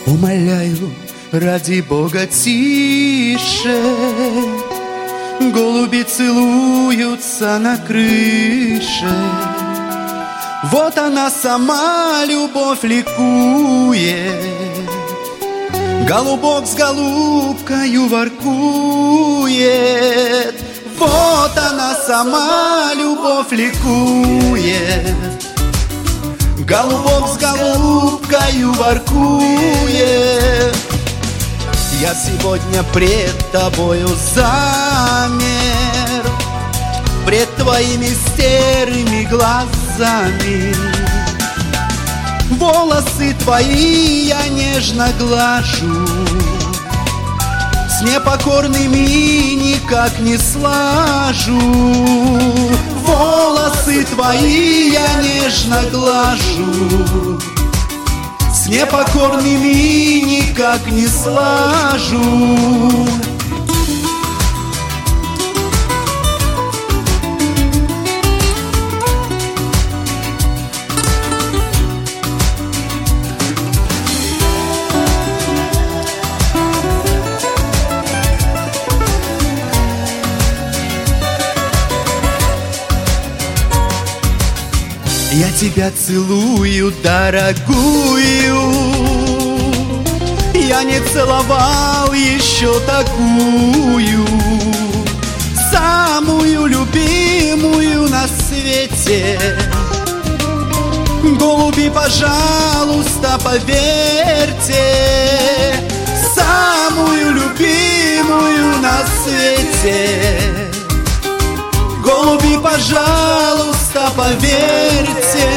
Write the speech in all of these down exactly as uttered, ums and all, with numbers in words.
Умоляю, ради Бога, тише. Голуби целуются на крыше. Вот она сама, любовь ликует. Голубок с голубкою воркует. Вот она сама, любовь ликует. Голубок с голубкою воркует. Я сегодня пред тобою замер, пред твоими серыми глазами. Волосы твои я нежно глажу, с непокорными никак не слажу. Волосы твои я нежно глажу, с непокорными никак не слажу. Я тебя целую, дорогую. Я не целовал еще такую, самую любимую на свете. Голуби, пожалуйста, поверьте, самую любимую на свете. Голуби, пожалуйста, поверьте.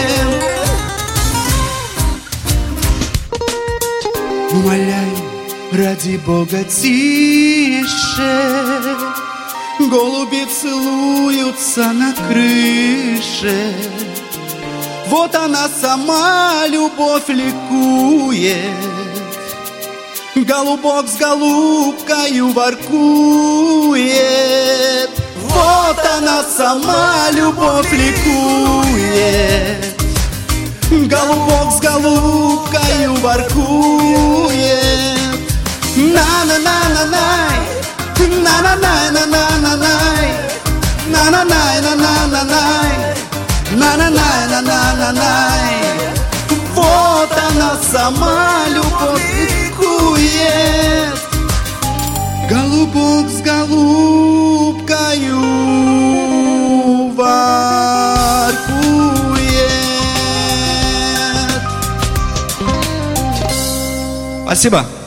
Умоляю, ради Бога, тише. Голуби целуются на крыше. Вот она сама, любовь ликует. Голубок с голубкою воркует. Вот она сама, любовь ликует. Голубок с голубкою воркует. На-на-на-на-най, на-на-на-на-на-на-най, на-на-на-на-на-на-най, на-на-на-на-на-на-най. Вот она сама, любовь ликует. Голубок с голубкою воркует. Спасибо.